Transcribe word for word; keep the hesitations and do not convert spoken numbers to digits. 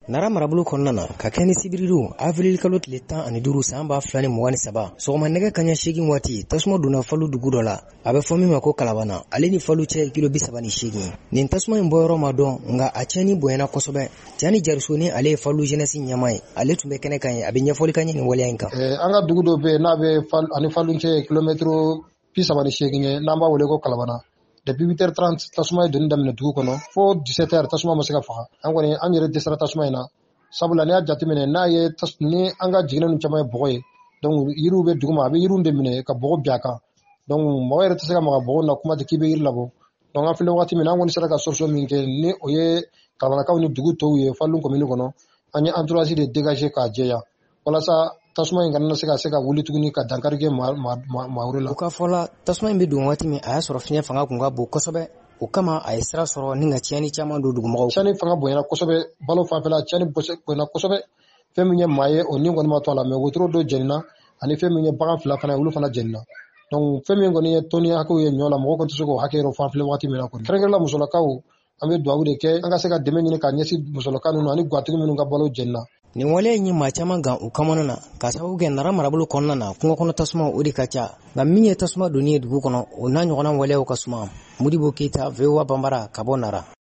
Nara marabolo kɔnɔna na ka kɛ ni sibiriru avril kalo tile tan ani duuru san ba fila ni mugan ni saba sɔgɔma nɛgɛ kaɲɛ seegin waati tasuma donna Falu dugu dɔ la a bɛ fɔ min ma ko Kalabana ale ni Falu cɛ kilo bi saba ni seegin nin tasuma in bɔyɔrɔ ma dɔn nka a cɛni bonyana kosɛbɛ Cani Jariso ni ale ye Falu jeunesse ɲɛmaa ye ale tun bɛ kɛnɛ kan ye a bɛ ɲɛfɔli ka ɲɛ nin waleya in kan an ka dugu dɔ bɛ yen n'a bɛ ani Falu cɛ kilomètre bi saba ni seegin ye n'an b'a wele ko Kalabana depuis huit heures trente tasuma ye donni daminɛ dugu kɔnɔ fo dix-sept heures tasuma ma se ka faga an kɔni an yɛrɛ dɛsɛra tasuma in na sabula n'i y'a jateminɛ n'a ye ni an ka jiginɛ ninnu caman ye bɔgɔ ye donc yiriw bɛ dugu ma a bɛ yiriw de minɛ ka bɔgɔ bin a kan donc mɔgɔ yɛrɛ tɛ se ka maga bɔgɔ na kuma tɛ k'i bɛ yiri labɔ donc an filɛ wagati min na an kɔni sera ka solution min kɛ ni o ye Kalabanakaw ni dugu tɔw ye Falu commune kɔnɔ an ye entourage de dégager k'a jɛya walasa tasuma in kana se ka se ka wuli tuguni ka dankari kɛ maa wɛrɛ la. U ka fɔ la tasuma in bɛ don waati min a y'a sɔrɔ fiɲɛ fanga kun ka bon kosɛbɛ o kama a ye sira sɔrɔ ni ka tiɲɛni caman don dugumɔgɔw. Tiɲɛni fanga bonyana kosɛbɛ balo fanfɛla tiɲɛni bonyana kosɛbɛ fɛn min ye maa ye o ni kɔni ma to a la mais wotoro dɔ jɛnina ani fɛn min ye bagan fila fana olu fana jɛnina donc fɛn min kɔni ye tɔni hakɛw ye ɲɔ la mɔgɔ kɔni tɛ se k'o hakɛ yɛrɛ fɔ an filɛ wagati min na kɔni kɛrɛnkɛrɛnla musolakaw an bɛ dugawu de kɛ an ka se ka dɛmɛ ɲini ka ɲɛsin musolaka ninnu ani gatigi minnu ka balo jɛnina. Nin waleya in ye maa caman gan u kamana na ka sababu kɛ Nara marabolo kɔnɔna na kungo kɔnɔ tasuma o de ka ca nka min ye tasuma donni ye dugu kɔnɔ o n'a ɲɔgɔnna waleyaw ka suma Modibo Keyita V O A Banbara ka bɔ Nara.